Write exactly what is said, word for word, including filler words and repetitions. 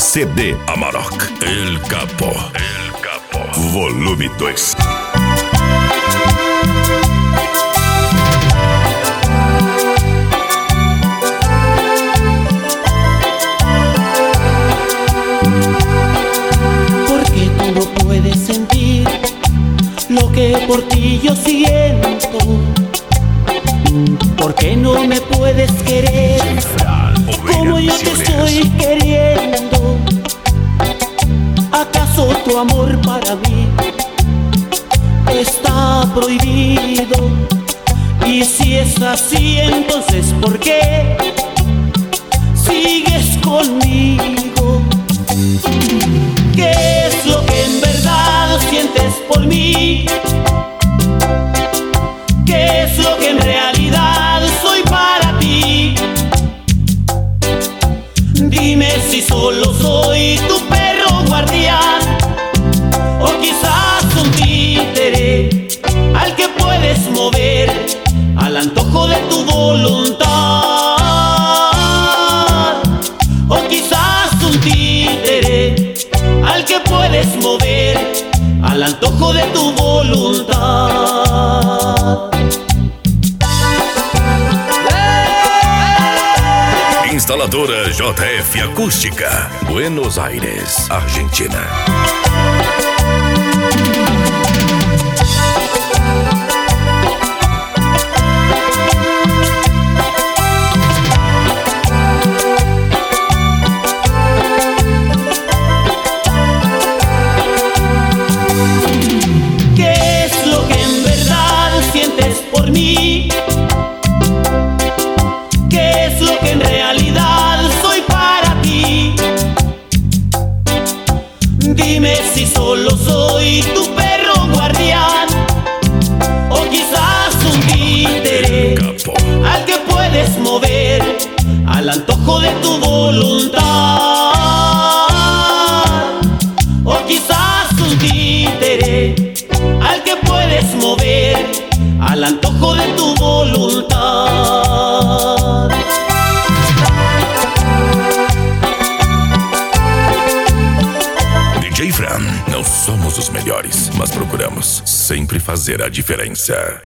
C D Amarok. El Capo. El Capo. Volume dois. Porque tú no puedes sentir lo que por ti yo siento. Porque no me puedes querer como yo te estoy queriendo. ¿Acaso tu amor para mí está prohibido? Y si es así, entonces ¿por qué sigues conmigo? ¿Qué es lo que en verdad sientes por mí? ¿Qué es lo que en realidad soy para ti? Dime si solo soy tu perro guardián, o quizás un títere al que puedes mover al antojo de tu voluntad. O quizás un títere al que puedes mover al antojo de tu voluntad. Instaladora J F Acústica, Buenos Aires, Argentina. ¿Qué es lo que en verdad sientes por mí? ¿Qué es lo que en realidad soy para ti? Dime si solo soy tu perro guardián, o quizás un títere al que puedes mover al antojo de tu voluntad. O quizás un títere al que puedes mover al antojo de tu voluntad. D J Fran, não somos os melhores, mas procuramos sempre fazer a diferença.